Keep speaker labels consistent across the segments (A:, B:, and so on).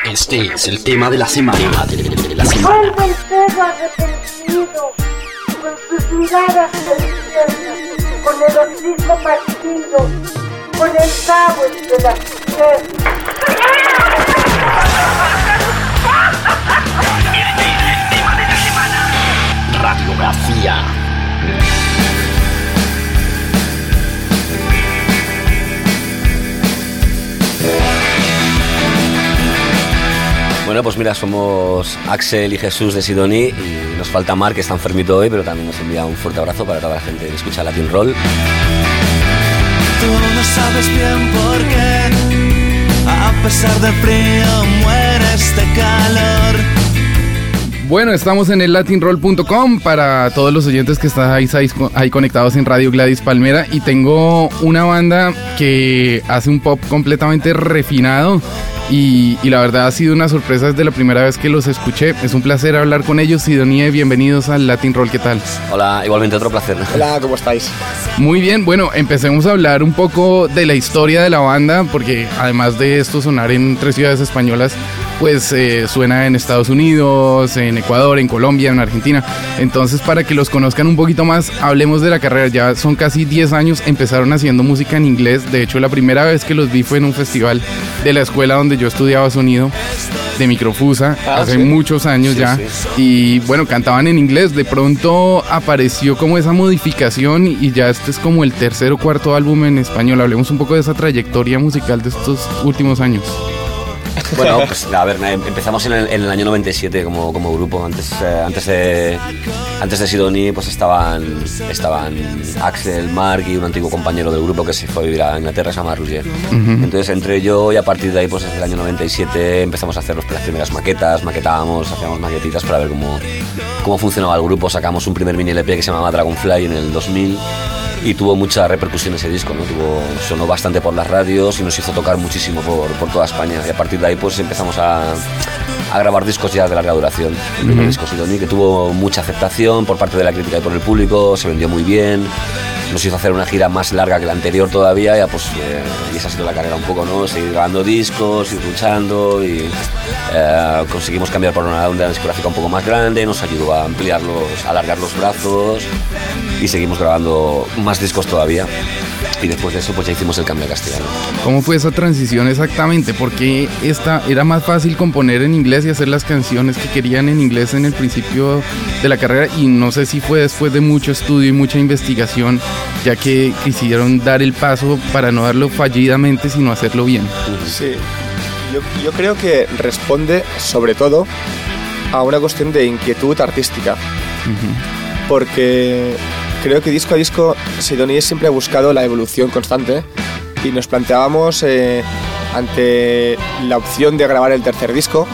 A: Este es el tema de la semana.
B: Vuelve el perro arrepentido, con sus miradas perdidas, con el hocico partido, con el cabo entre las piernas.
A: Este es el tema de la semana. Radiografía.
C: Bueno, pues mira, somos Axel y Jesús de Sidoní y nos falta Marc, que está enfermito hoy, pero también nos envía un fuerte abrazo para toda la gente que escucha Latin Roll.
D: Tú no sabes bien por qué, a pesar del frío mueres de calor.
E: Bueno, estamos en el latinroll.com para todos los oyentes que están ahí conectados en Radio Gladys Palmera, y tengo una banda que hace un pop completamente refinado y la verdad ha sido una sorpresa desde la primera vez que los escuché. Es un placer hablar con ellos. Sidonie, bienvenidos al Latin Roll, ¿qué tal?
C: Hola, igualmente otro placer.
F: Hola, ¿cómo estáis?
E: Muy bien, bueno, empecemos a hablar un poco de la historia de la banda, porque además de esto sonar en 3 ciudades españolas, pues suena en Estados Unidos, en Ecuador, en Colombia, en Argentina. Entonces, para que los conozcan un poquito más, hablemos de la carrera. Ya son casi 10 años, empezaron haciendo música en inglés. De hecho, la primera vez que los vi fue en un festival de la escuela donde yo estudiaba sonido, de Microfusa, hace muchos años ya. Y bueno, cantaban en inglés. De pronto apareció como esa modificación y ya este es como el 3er o 4º álbum en español. Hablemos un poco de esa trayectoria musical de estos últimos años.
C: Bueno, pues a ver, empezamos en el año 97 como grupo. Antes de Sidoní pues estaban Axel, Marc y un antiguo compañero del grupo que se fue a vivir a Inglaterra, se llama Roger. Entonces entré yo y a partir de ahí, pues desde el año 97 empezamos a hacer las primeras maquetábamos, hacíamos maquetitas para ver cómo funcionaba el grupo. Sacamos un primer mini LP que se llamaba Dragonfly en el 2000 y tuvo mucha repercusión ese disco, ¿no? Sonó bastante por las radios y nos hizo tocar muchísimo por toda España, y a partir de ahí pues empezamos a grabar discos ya de larga duración. El primer disco Sidoní, que tuvo mucha aceptación por parte de la crítica y por el público, se vendió muy bien, nos hizo hacer una gira más larga que la anterior todavía, ya pues y esa ha sido la carrera un poco, ¿no? Seguir grabando discos, ir luchando y conseguimos cambiar por una discográfica un poco más grande, nos ayudó a alargar los brazos y seguimos grabando más discos todavía. Y después de eso pues ya hicimos el cambio a castellano.
E: ¿Cómo fue esa transición exactamente? Porque era más fácil componer en inglés y hacer las canciones que querían en inglés en el principio de la carrera, y no sé si fue después de mucho estudio y mucha investigación, ya que quisieron dar el paso para no darlo fallidamente, sino hacerlo bien.
F: Sí, yo creo que responde sobre todo a una cuestión de inquietud artística. Porque creo que disco a disco Sidoní siempre ha buscado la evolución constante, y nos planteábamos ante la opción de grabar el 3er disco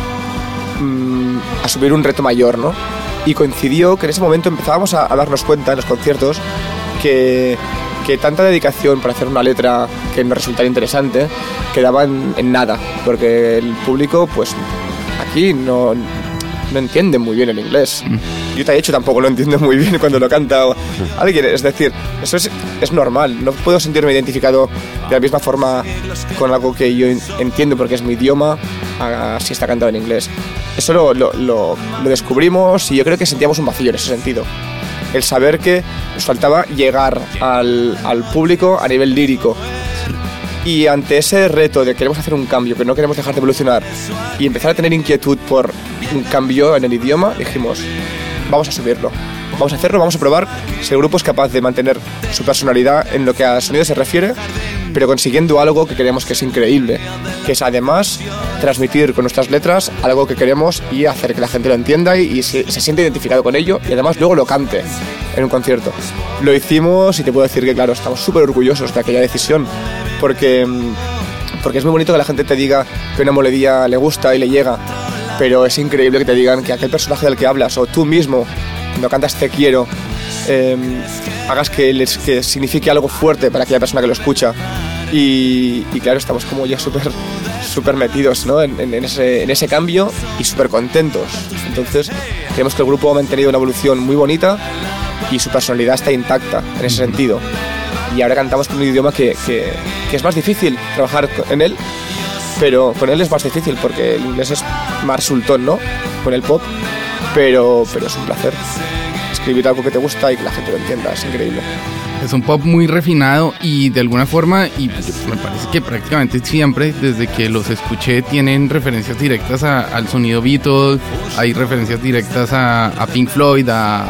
F: asumir un reto mayor, ¿no? Y coincidió que en ese momento empezábamos a darnos cuenta en los conciertos que tanta dedicación para hacer una letra que nos resultara interesante quedaba en nada, porque el público pues aquí no entiende muy bien el inglés. Yo de hecho tampoco lo entiendo muy bien cuando lo canta alguien, es decir, eso es normal, no puedo sentirme identificado de la misma forma con algo que yo entiendo porque es mi idioma, si está cantado en inglés. Eso lo descubrimos, y yo creo que sentíamos un vacío en ese sentido, el saber que nos faltaba llegar al público a nivel lírico. Y ante ese reto de queremos hacer un cambio, que no queremos dejar de evolucionar, y empezar a tener inquietud por un cambio en el idioma, dijimos, vamos a subirlo, vamos a hacerlo, vamos a probar si el grupo es capaz de mantener su personalidad en lo que a sonido se refiere, pero consiguiendo algo que creemos que es increíble, que es además transmitir con nuestras letras algo que queremos y hacer que la gente lo entienda y se siente identificado con ello, y además luego lo cante en un concierto. Lo hicimos, y te puedo decir que claro, estamos súper orgullosos de aquella decisión, porque es muy bonito que la gente te diga que una melodía le gusta y le llega, pero es increíble que te digan que aquel personaje del que hablas, o tú mismo, cuando cantas Te quiero, hagas que signifique algo fuerte para aquella persona que lo escucha. Y claro, estamos como ya súper metidos, ¿no? en ese cambio, y súper contentos. Entonces creemos que el grupo ha mantenido una evolución muy bonita y su personalidad está intacta en ese sentido. Y ahora cantamos con un idioma que es más difícil trabajar en él, pero con él es más difícil porque el inglés es más resultón, ¿no? Con el pop, pero es un placer escribir algo que te gusta y que la gente lo entienda, es increíble.
E: Es un pop muy refinado y de alguna forma, y me parece que prácticamente siempre, desde que los escuché, tienen referencias directas al sonido Beatles, hay referencias directas a Pink Floyd, a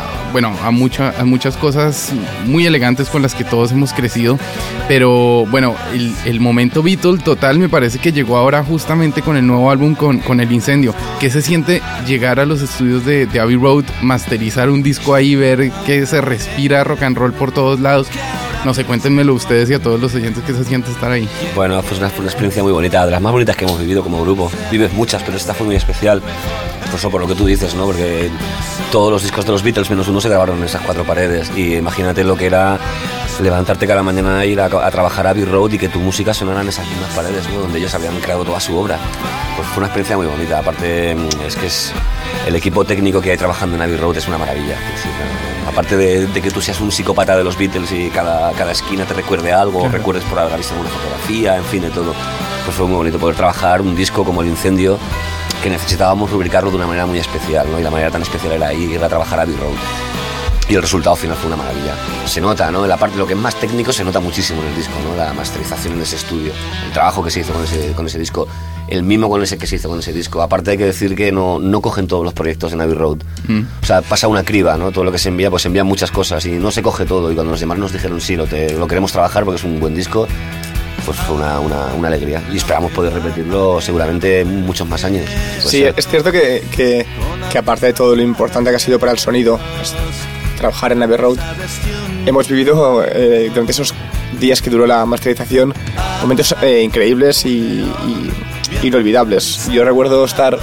E: muchas cosas muy elegantes con las que todos hemos crecido. Pero bueno, el momento Beatles total me parece que llegó ahora justamente con el nuevo álbum, con El Incendio. ¿Qué se siente llegar a los estudios de Abbey Road, masterizar un disco ahí, ver que se respira rock and roll por todos lados? No sé, cuéntenmelo ustedes y a todos los oyentes que se siente estar ahí.
C: Bueno, fue una experiencia muy bonita, de las más bonitas que hemos vivido como grupo. Vives muchas, pero esta fue muy especial. Por eso, por lo que tú dices, ¿no? Porque todos los discos de los Beatles, menos uno, se grabaron en esas 4 paredes. Y imagínate lo que era levantarte cada mañana e ir a trabajar a Abbey Road y que tu música sonara en esas mismas paredes, ¿no? Donde ellos habían creado toda su obra. Pues fue una experiencia muy bonita. Aparte, es que el equipo técnico que hay trabajando en Abbey Road es una maravilla. Sí, aparte de que tú seas un psicópata de los Beatles y cada esquina te recuerde algo, recuerdes por haber visto alguna fotografía, en fin, de todo. Pues fue muy bonito poder trabajar un disco como El Incendio, que necesitábamos rubricarlo de una manera muy especial, ¿no? Y la manera tan especial era ir a trabajar a Abbey Road. Y el resultado final fue una maravilla. Se nota, ¿no? En la parte, lo que es más técnico se nota muchísimo en el disco, ¿no? La masterización en ese estudio, el trabajo que se hizo con ese disco, el mimo que se hizo con ese disco. Aparte hay que decir que no cogen todos los proyectos en Abbey Road. O sea, pasa una criba, ¿no? Todo lo que se envía, pues se envían muchas cosas y no se coge todo. Y cuando los demás nos dijeron sí, lo queremos trabajar porque es un buen disco, pues fue una alegría. Y esperamos poder repetirlo seguramente muchos más años.
F: Sí, es cierto que aparte de todo lo importante que ha sido para el sonido, trabajar en Abbey Road, hemos vivido durante esos días que duró la masterización momentos increíbles y inolvidables. Yo recuerdo estar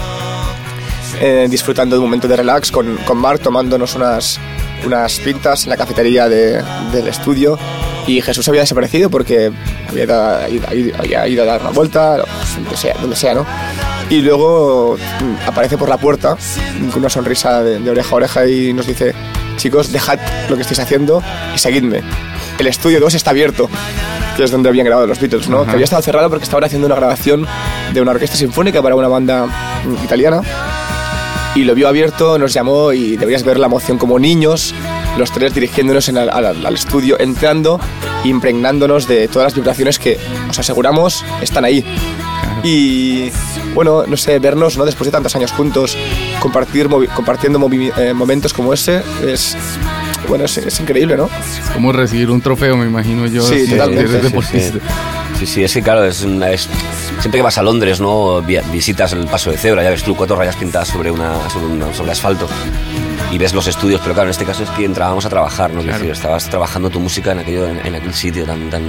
F: disfrutando de un momento de relax con Mark, tomándonos unas pintas en la cafetería del estudio, y Jesús había desaparecido porque había ido a dar una vuelta, donde sea, ¿no? Y luego aparece por la puerta con una sonrisa de oreja a oreja y nos dice: chicos, dejad lo que estáis haciendo y seguidme. El estudio 2 está abierto, que es donde habían grabado los Beatles, ¿no? Que había estado cerrado porque estaban haciendo una grabación de una orquesta sinfónica para una banda italiana, y lo vio abierto, nos llamó y deberías ver la emoción como niños, los 3 dirigiéndonos al estudio, entrando, impregnándonos de todas las vibraciones que, os aseguramos, están ahí. Y bueno, no sé, vernos, ¿no? Después de tantos años juntos, compartiendo momentos como ese, es increíble, ¿no?
E: Es como recibir un trofeo, me imagino yo.
F: Sí, totalmente.
C: Sí, es que claro, siempre que vas a Londres, ¿no? Visitas el Paso de Cebra, ya ves tú 4 rayas pintadas sobre asfalto y ves los estudios, pero claro, en este caso es que entrábamos a trabajar, ¿no? Claro. Es decir, estabas trabajando tu música en aquel sitio tan no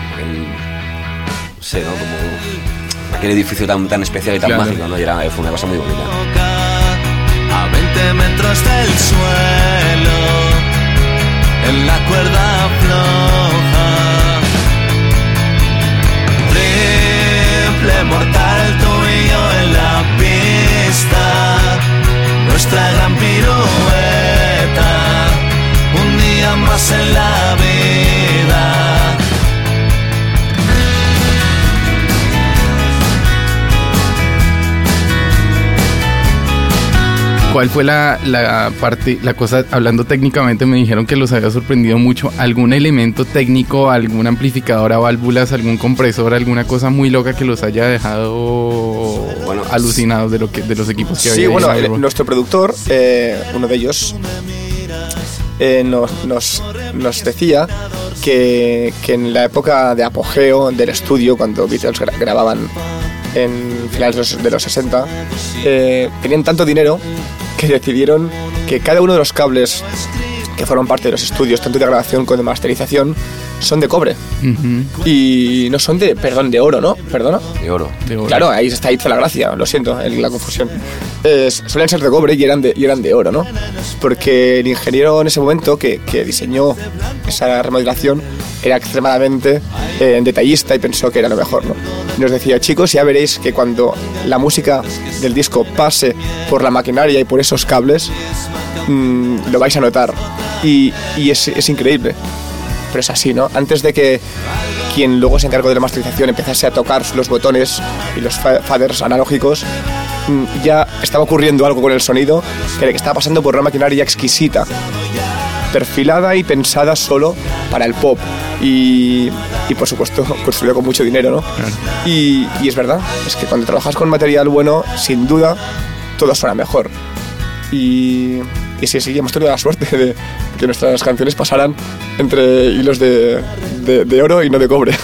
C: sé, ¿no? Como aquel edificio tan especial y tan mágico, ¿no? Y fue una cosa muy bonita.
D: A 20 metros del suelo, en la cuerda floja, triple mortal, tú y yo en la pista, nuestra gran pirueta, un día más en la vida.
E: ¿Cuál fue la cosa, hablando técnicamente, me dijeron que los había sorprendido mucho? ¿Algún elemento técnico, algún amplificador a válvulas, algún compresor, alguna cosa muy loca que los haya dejado alucinados de los equipos que había?
F: Sí, bueno, nuestro productor, uno de ellos, nos decía que en la época de apogeo del estudio, cuando Beatles grababan en finales de los 60, tenían tanto dinero que decidieron que cada uno de los cables que forman parte de los estudios, tanto de grabación como de masterización, son de cobre. Y no son de oro, ¿no? ¿Perdona?
C: De oro.
F: Claro, ahí está la gracia, lo siento, la confusión. Suelen ser de cobre y eran de oro, ¿no? Porque el ingeniero en ese momento que diseñó esa remodelación era extremadamente detallista y pensó que era lo mejor, ¿no? Y nos decía: chicos, ya veréis que cuando la música del disco pase por la maquinaria y por esos cables, lo vais a notar. Y es increíble. Pero es así, ¿no? Antes de que quien luego se encargó de la masterización, empezase a tocar los botones y los faders analógicos, ya estaba ocurriendo algo con el sonido que estaba pasando por una maquinaria exquisita, perfilada y pensada solo para el pop y por supuesto construido con mucho dinero, ¿no? Claro. Y es verdad, es que cuando trabajas con material bueno, sin duda todo suena mejor. Y sí, hemos tenido la suerte de que nuestras canciones pasaran entre hilos de oro y no de cobre.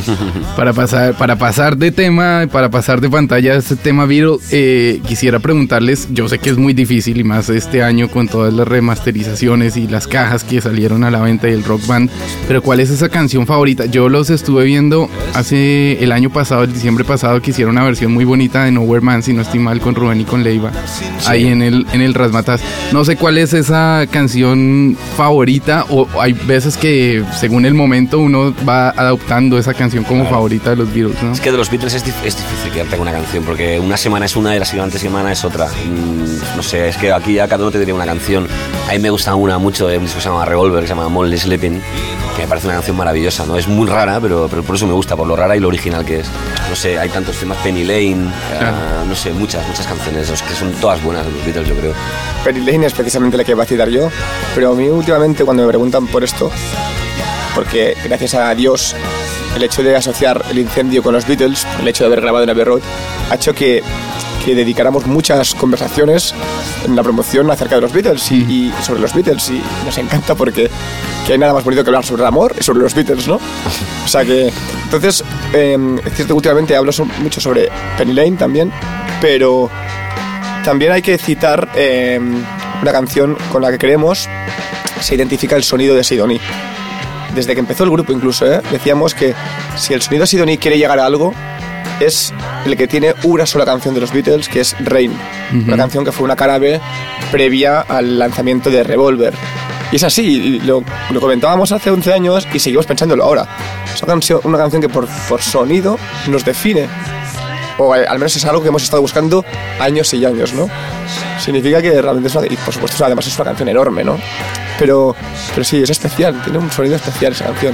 E: Para pasar de tema, para pasar de pantalla a este tema Beatles, quisiera preguntarles, yo sé que es muy difícil y más este año con todas las remasterizaciones y las cajas que salieron a la venta y el Rock Band, pero ¿cuál es esa canción favorita? Yo los estuve viendo hace el año pasado, el diciembre pasado, que hicieron una versión muy bonita de Nowhere Man, si no estoy mal, con Rubén y con Leiva, sí, ahí en el Razzmatazz. No sé cuál es esa canción favorita, o hay veces que según el momento uno va adoptando esa canción como favorita de los Beatles, ¿no?
C: Es que de los Beatles es difícil quedarte con una canción, porque una semana es una y la siguiente semana es otra. No sé, es que aquí ya cada uno te diría una canción. A mí me gusta una mucho, un disco que se llama Revolver, que se llama Molly Sleeping, que me parece una canción maravillosa, ¿no? Es muy rara, pero por eso me gusta, por lo rara y lo original que es. No sé, hay tantos temas, Penny Lane, no sé, muchas canciones, que son todas buenas de los Beatles, yo creo.
F: Penny Lane es precisamente la que iba a citar yo, pero a mí últimamente cuando me preguntan por esto, porque gracias a Dios el hecho de asociar el incendio con los Beatles, el hecho de haber grabado en Abbey Road, ha hecho que dedicáramos muchas conversaciones en la promoción acerca de los Beatles y sobre los Beatles, y nos encanta porque que hay nada más bonito que hablar sobre el amor y sobre los Beatles, ¿no? O sea que, entonces, es cierto que últimamente hablo mucho sobre Penny Lane también, pero también hay que citar una canción con la que creemos se identifica el sonido de Sidonie. Desde que empezó el grupo incluso, decíamos que si el sonido de Sidonie quiere llegar a algo, es el que tiene una sola canción de los Beatles, que es Rain, una canción que fue una cara B previa al lanzamiento de Revolver. Y es así, y lo comentábamos hace 11 años y seguimos pensándolo ahora. Es una canción que por sonido nos define, o al menos es algo que hemos estado buscando años y años, ¿no? Significa que realmente y por supuesto además es una canción enorme, ¿no? Pero sí, es especial, tiene un sonido especial esa canción.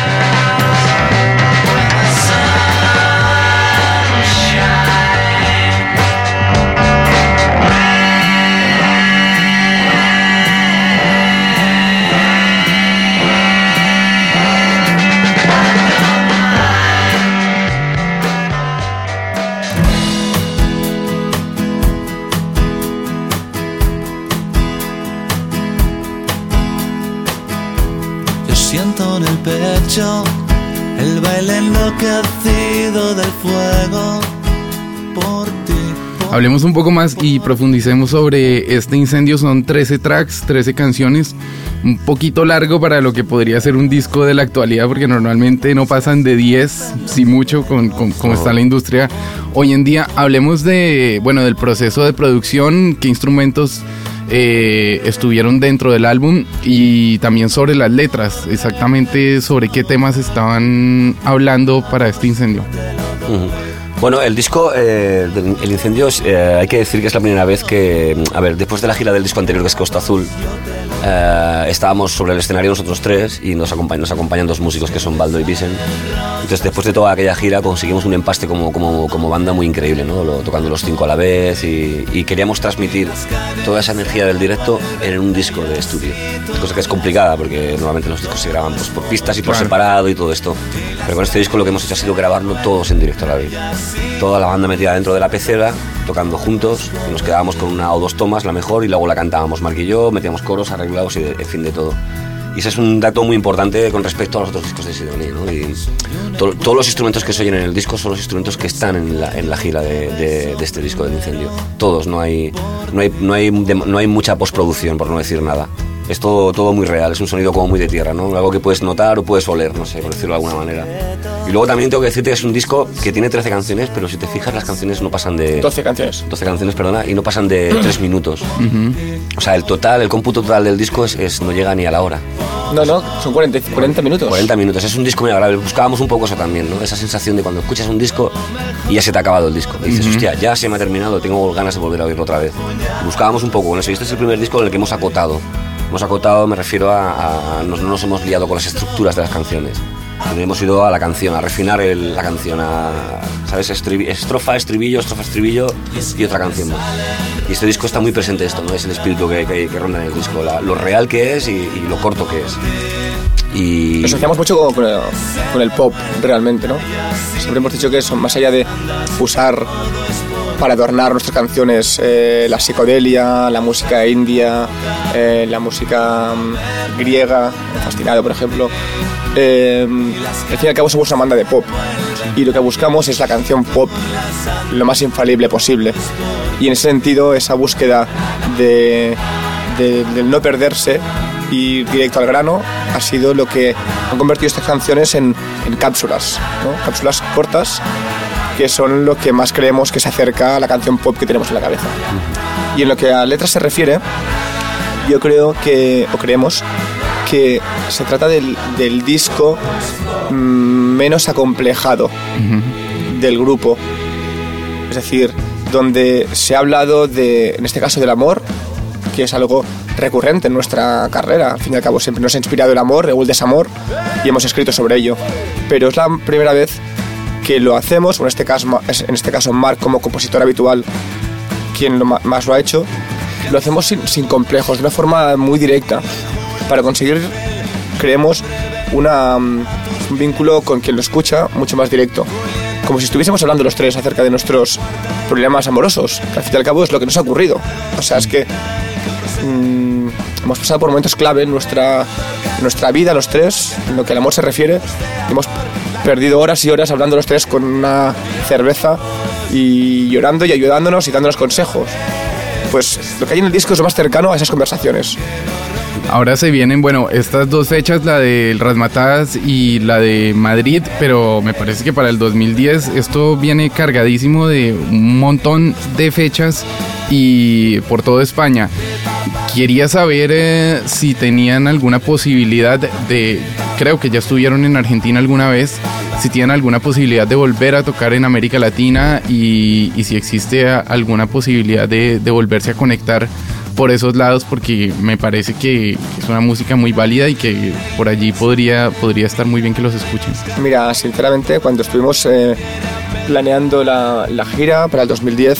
D: Siento en el pecho el baile enloquecido del fuego por ti.
E: Hablemos un poco más y profundicemos sobre este incendio. Son 13 tracks, 13 canciones, un poquito largo para lo que podría ser un disco de la actualidad, porque normalmente no pasan de 10, si mucho, con cómo está la industria hoy en día. Hablemos del proceso de producción, qué instrumentos estuvieron dentro del álbum y también sobre las letras, exactamente sobre qué temas estaban hablando para este incendio.
C: Bueno, el disco, el incendio, hay que decir que es la primera vez que, después de la gira del disco anterior, que es Costa Azul, estábamos sobre el escenario nosotros tres y nos acompañan dos músicos que son Baldo y Vicent. Entonces, después de toda aquella gira conseguimos un empaste como banda muy increíble, ¿no? Tocando los 5 a la vez y queríamos transmitir toda esa energía del directo en un disco de estudio, cosa que es complicada porque normalmente los discos se graban pues, por pistas y por separado y todo esto, pero con este disco lo que hemos hecho ha sido grabarlo todos en directo a la vez, toda la banda metida dentro de la pecera tocando juntos, y nos quedábamos con una o dos tomas, la mejor, y luego la cantábamos Marc y yo, metíamos coros arreglados y en fin de todo. Y ese es un dato muy importante con respecto a los otros discos de Sidonie, ¿no? Y todos los instrumentos que se oyen en el disco son los instrumentos que están en la gira de este disco del incendio. Todos, no hay mucha postproducción, por no decir nada. Es todo muy real, es un sonido como muy de tierra, ¿no? Algo que puedes notar o puedes oler, no sé, por decirlo de alguna manera. Y luego también tengo que decirte que es un disco que tiene 13 canciones, pero si te fijas las canciones no pasan de...
F: 12 canciones.
C: 12 canciones, perdona, y no pasan de 3 minutos. O sea, el cómputo total del disco no llega ni a la hora.
F: No, son 40 minutos.
C: 40 minutos, es un disco muy agradable. Buscábamos un poco eso también, ¿no? Esa sensación de cuando escuchas un disco y ya se te ha acabado el disco. Y dices, hostia, ya se me ha terminado, tengo ganas de volver a oírlo otra vez. Buscábamos un poco con eso, y este es el primer disco en el que hemos acotado. Me refiero no nos hemos liado con las estructuras de las canciones. hemos ido a la canción, a refinar la canción, ¿sabes? Estrofa, estribillo y otra canción más. Y este disco está muy presente esto, ¿no? Es el espíritu que ronda en el disco, lo real que es y lo corto que es. Y
F: nos asociamos mucho con el pop, realmente, ¿no? Siempre hemos dicho que eso, más allá de usar para adornar nuestras canciones la psicodelia, la música india, la música griega, Fascinado, por ejemplo, al fin y al cabo somos una banda de pop y lo que buscamos es la canción pop lo más infalible posible, y en ese sentido esa búsqueda de no perderse y ir directo al grano ha sido lo que han convertido estas canciones en cápsulas, ¿no? Cápsulas cortas que son lo que más creemos que se acerca a la canción pop que tenemos en la cabeza. Y en lo que a letras se refiere, yo creo que, o creemos, que se trata del disco menos acomplejado del grupo. Es decir, donde se ha hablado en este caso del amor, que es algo recurrente en nuestra carrera. Al fin y al cabo siempre nos ha inspirado el amor o el desamor y hemos escrito sobre ello. Pero es la primera vez que lo hacemos, en este caso Marc como compositor habitual, quien más lo ha hecho, lo hacemos sin complejos, de una forma muy directa, para conseguir, creemos, un vínculo con quien lo escucha mucho más directo, como si estuviésemos hablando los tres acerca de nuestros problemas amorosos, que al fin y al cabo es lo que nos ha ocurrido. O sea, es que hemos pasado por momentos clave en nuestra vida los tres, en lo que al amor se refiere. Hemos perdido horas y horas hablando los tres con una cerveza y llorando y ayudándonos y dándonos consejos. Pues lo que hay en el disco es lo más cercano a esas conversaciones.
E: Ahora se vienen, estas dos fechas, la del Razzmatazz y la de Madrid, pero me parece que para el 2010 esto viene cargadísimo de un montón de fechas y por toda España. Quería saber si tenían alguna posibilidad creo que ya estuvieron en Argentina alguna vez, si tienen alguna posibilidad de volver a tocar en América Latina y si existe alguna posibilidad de volverse a conectar por esos lados, porque me parece que es una música muy válida y que por allí podría estar muy bien que los escuchen.
F: Mira, sinceramente, cuando estuvimos planeando la gira para el 2010,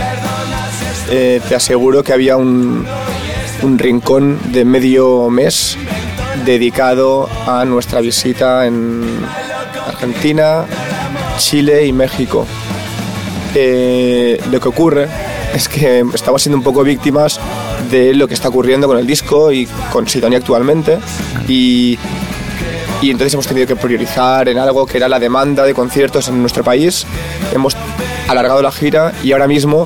F: te aseguro que había un rincón de medio mes dedicado a nuestra visita en Argentina, Chile y México. Lo que ocurre es que estamos siendo un poco víctimas de lo que está ocurriendo con el disco y con Sidonia actualmente, y entonces hemos tenido que priorizar en algo que era la demanda de conciertos en nuestro país. Hemos alargado la gira y ahora mismo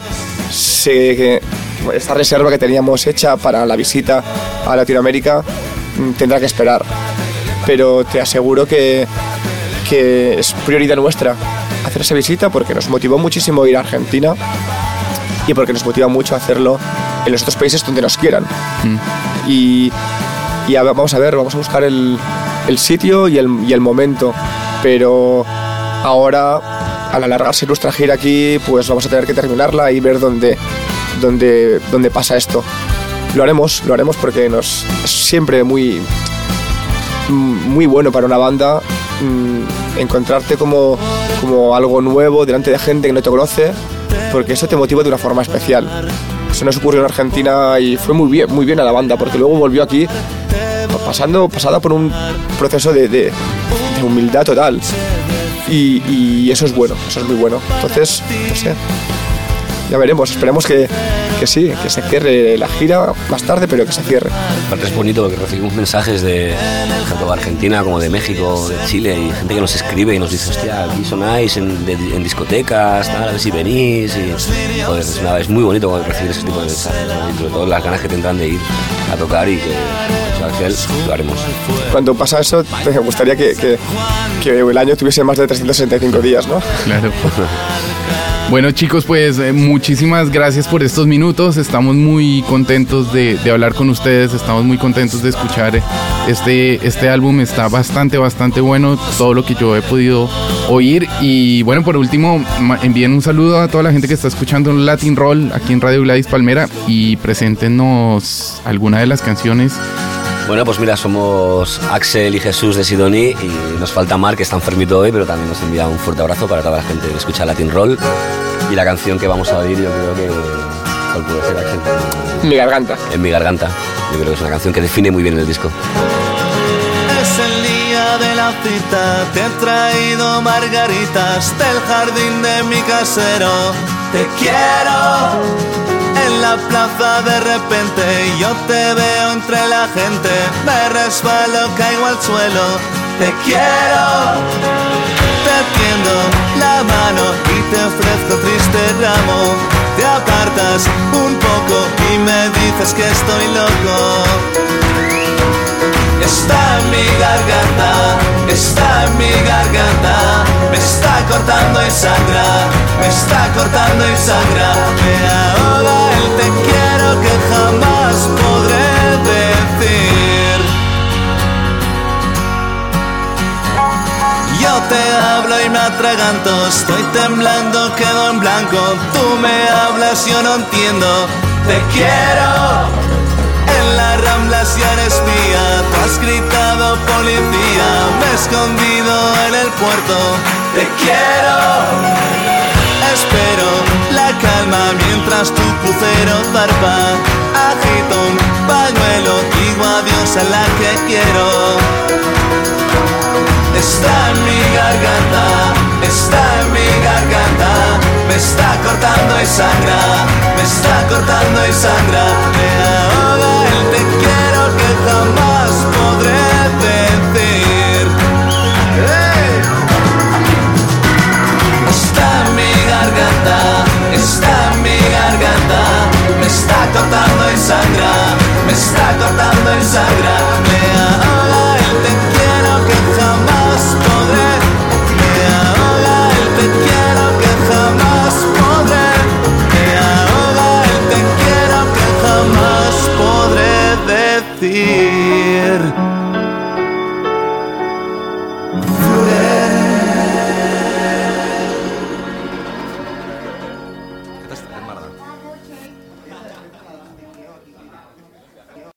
F: esta reserva que teníamos hecha para la visita a Latinoamérica tendrá que esperar, pero te aseguro que es prioridad nuestra hacer esa visita, porque nos motivó muchísimo ir a Argentina y porque nos motiva mucho hacerlo en los otros países donde nos quieran. Y vamos a buscar el sitio y el momento, pero ahora, al alargarse nuestra gira aquí, pues vamos a tener que terminarla y ver dónde pasa esto. Lo haremos porque es siempre muy bueno para una banda encontrarte como algo nuevo delante de gente que no te conoce, porque eso te motiva de una forma especial. Eso nos ocurrió en Argentina y fue muy bien a la banda, porque luego volvió aquí pasada por un proceso de humildad total, y eso es bueno, eso es muy bueno. Entonces, no sé, ya veremos, esperemos que sí, que se cierre la gira más tarde, pero que se cierre.
C: Aparte es bonito porque recibimos mensajes tanto de Argentina como de México, de Chile, y gente que nos escribe y nos dice, hostia, aquí sonáis en discotecas, tal, a ver si venís, y joder, es muy bonito recibir ese tipo de mensajes, ¿no? Y sobre todo las ganas que tendrán de ir a tocar y que al final lo haremos.
F: Cuando pasa eso, me gustaría que el año tuviese más de 365 días, ¿no?
E: Claro. Bueno, chicos, pues muchísimas gracias por estos minutos. Estamos muy contentos de hablar con ustedes. Estamos muy contentos de escuchar este álbum. Está bastante bueno, todo lo que yo he podido oír. Y bueno, por último, envíen un saludo a toda la gente que está escuchando Latin Roll aquí en Radio Gladys Palmera y preséntenos alguna de las canciones
C: Bueno, pues mira, somos Axel y Jesús de Sidoní y nos falta Marc, que está enfermito hoy, pero también nos envía un fuerte abrazo para toda la gente que escucha Latin Roll. Y la canción que vamos a oír, yo creo que... ¿Cuál puede ser, Axel?
F: Mi garganta.
C: En mi garganta. Yo creo que es una canción que define muy bien el disco.
D: Es el día de la cita, te he traído margaritas del jardín de mi casero. Te quiero. En la plaza de repente yo te veo entre la gente, me resbalo, caigo al suelo. Te quiero. Te tiendo la mano y te ofrezco triste ramo. Te apartas un poco y me dices que estoy loco. Está en mi garganta, está en mi garganta. Me está cortando y sangra, me está cortando y sangra. Me ahoga el te quiero que jamás podré decir. Yo te hablo y me atraganto, estoy temblando, quedo en blanco. Tú me hablas, yo no entiendo. Te quiero. En la Rambla si eres mía, tú has gritado policía, me he escondido en el puerto. Te quiero. Espero la calma mientras tu crucero zarpa. Agito un pañuelo, digo adiós a la que quiero. Está en mi garganta, está en mi garganta. Me está cortando y sangra, me está cortando y sangra. Me ahoga el te quiero que jamás podré decir. ¡Hey! Está en mi garganta, está en mi garganta. Me está cortando y sangra, me está cortando y sangra. Me ahoga el te quiero que jamás podré. Me ahoga el te quiero que jamás podré. Me ahoga el te quiero que jamás podré decir.